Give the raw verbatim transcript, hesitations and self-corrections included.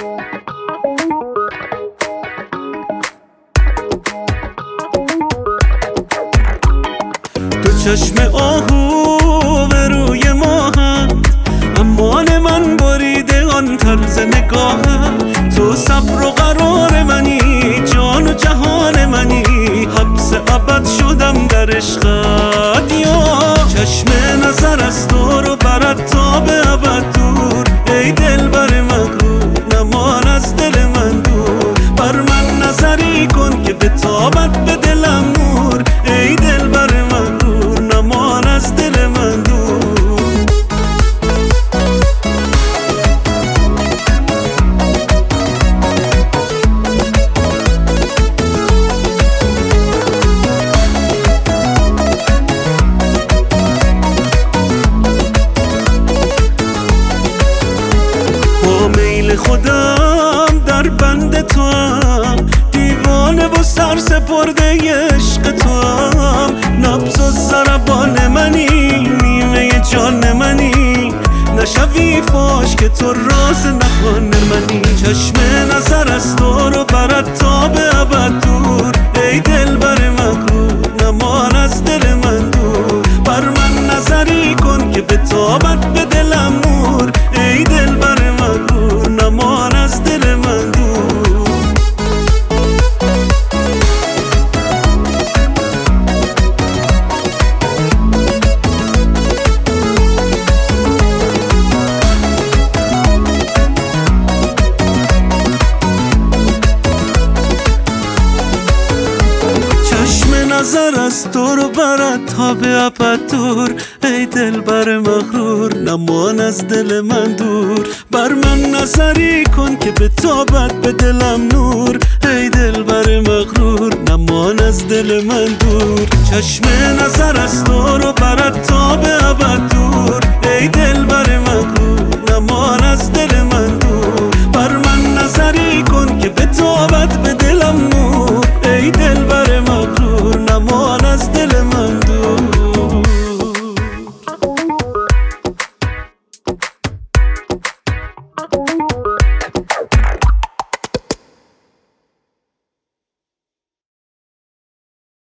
تو چشم آهو به روی ماهت، امان من بریده آن طرز نگاهت. تو صبر و قرار منی، جان و جهان منی، حبس ابد شدم در عشقت. یا چشم نظر از تو رو برد تا به ابد دور، ای دلبر مغرور نمان از دل من دور. بر من نظری کن که به تابت به دلم نور، ای دلبر مغرور نمان از دل من دور. میل خودم در بند تو هم، دیوانه و سر سپرده عشق تو هم. نبض و ضربان منی، نیمه جان منی، نشوی فاش که تو راز نهان منی. چشم نظر از تو رو برد تا به ابد دور، ای دلبر مغرور نمان از دل من دور. بر من نظری کن که به تابت به دلم نور، ای دلبر مغرور نمان از دل من دور. چشم نظر از تو رو برد تا به ابد دور، ای دلبر مغرور نمان از دل من دور. بر من نظری کن که به تابت به دلم نور، ای دلبر مغرور نمان از دل من دور. چشم نظر از تو رو برد تا به ابد دور،